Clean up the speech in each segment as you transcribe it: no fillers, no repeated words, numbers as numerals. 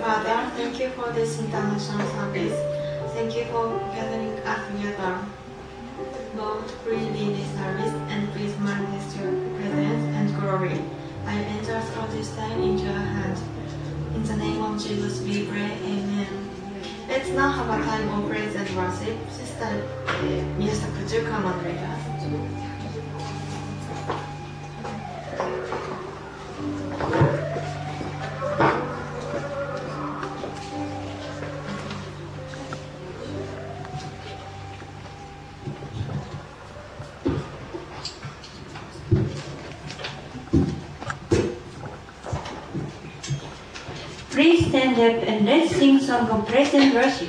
Father. Thank you for this international service. Thank you for gathering us together. Lord, please lead this service and please manifest your presence and glory. I entrust all this time into your hand. In the name of Jesus we pray, Amen. Let's now have a time of praise and worship. Sister Miyashita, could you come and lead us? Please stand up and let's sing song of praise and worship.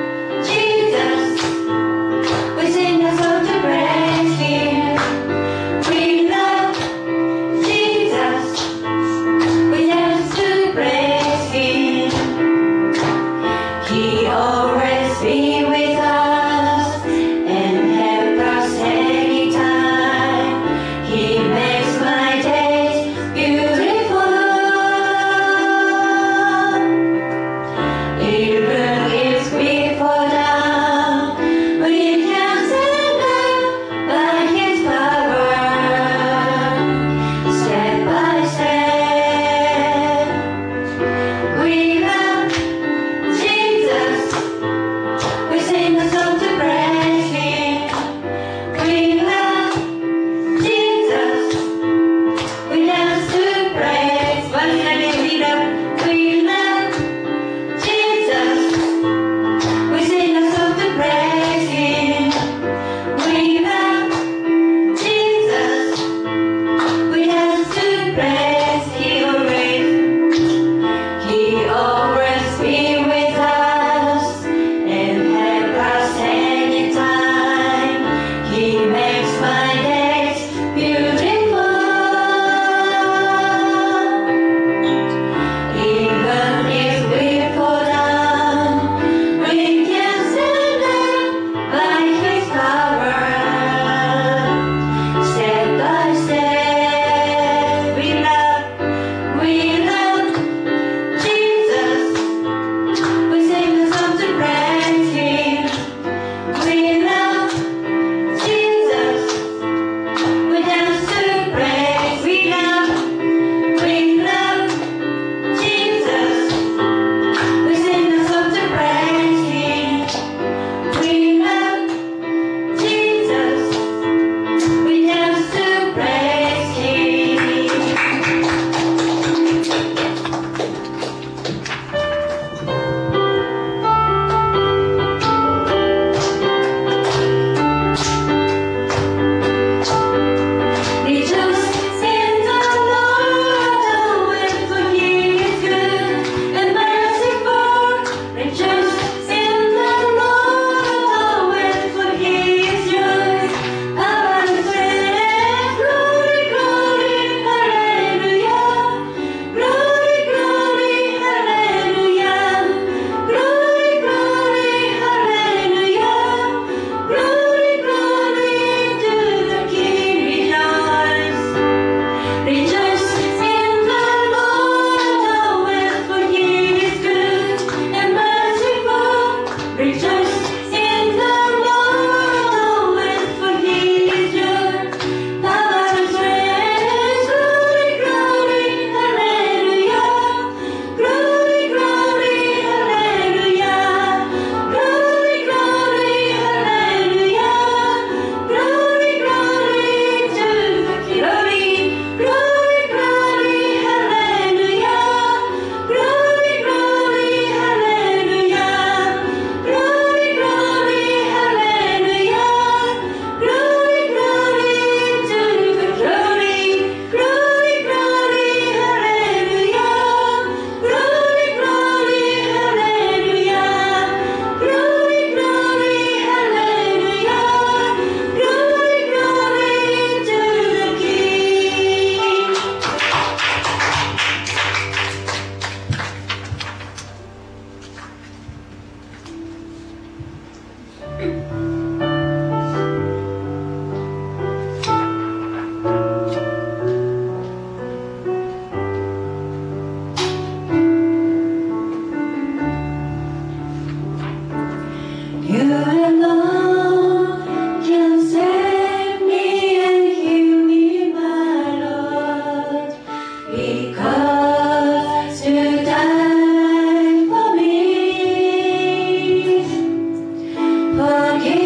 We You alone can save me and heal me, my Lord, because you died for me. Forgive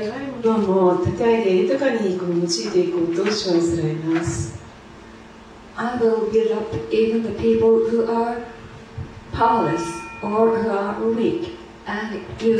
弱い者も立て上げ豊かにこの用いていこうと主はイスラエます。 I will build up even the people who are powerless or who are weak and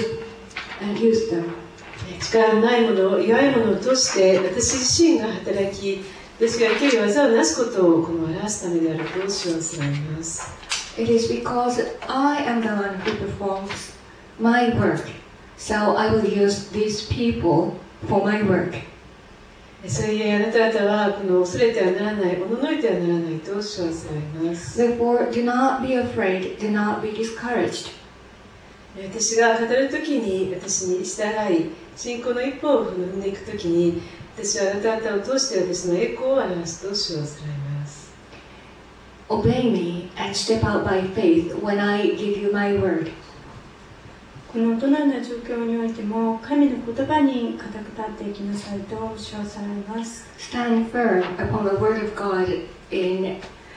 use them. 力のない者、弱い者を通して私自身が働き、私が生ける技をなすことをこの表すためであると主はイスラエます。 It is because I am the one who performs my work, so I will use these people for my work. そういうあなた方はこの恐れてはならない、おののいてはならないと主はイスラエます。 Therefore, do not be afraid, do not be discouraged. 私が語るときに私に従い、信仰の一歩を踏んでいくときに、私はあなた方を通して私の栄光を表すと主はイスラエます。 Obey me and step out by faith when I give you my word. このどのような状況においても神の言葉に固く立っていきなさいと主はされます。 Stand firm upon the word of God in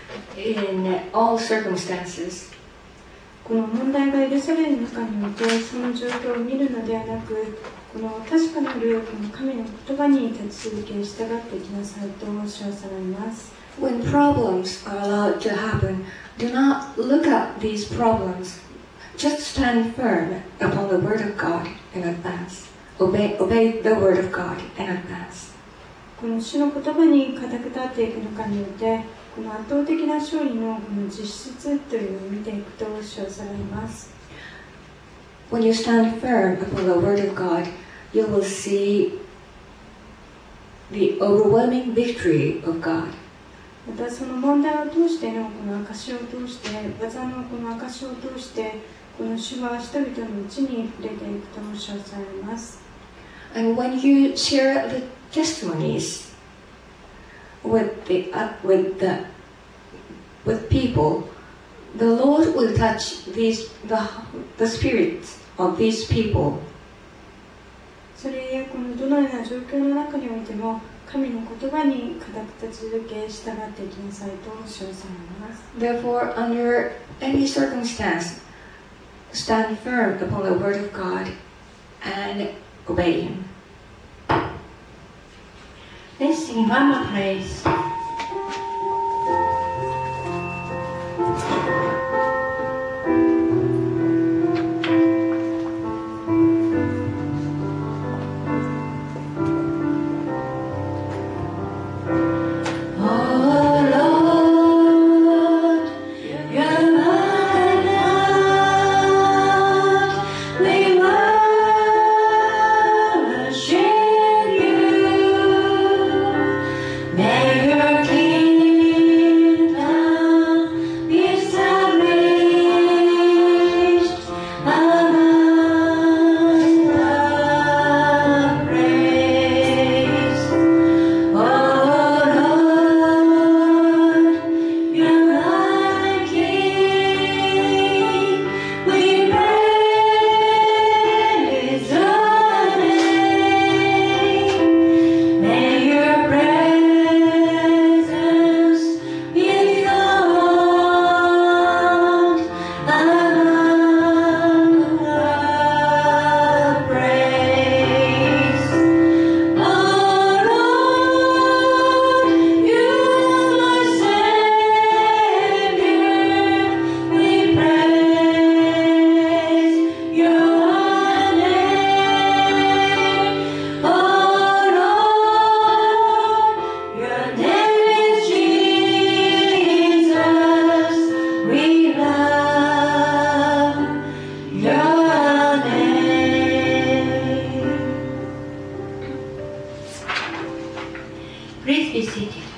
all circumstances. この問題が許される中においてその状況を見るのではなく、この確かなるこの神の言葉に立ち続け従っていきなさいと主はされます。 When problems are allowed to happen, do not look at these problems. Just stand firm upon the word of God and advance. Obey the word of God and advance. この主の言葉に固く立っていく中において、この圧倒的な勝利のこの実質というのを見ていくと主はされます。 When you stand firm upon the word of God, you will see the overwhelming victory of God. またその問題を通してのこの証を通して、技のこの証を通して、この主は人々のうちに触れていくと主はされます。 And when you share the testimonies with people, the Lord will touch the spirits of these people. それゆえこのどのような状況の中においても神の言葉に固く立ち続け従っていきなさいと主はされます。 Therefore, under any circumstance, stand firm upon the word of God and obey Him. Let's sing one more praise. Please be seated.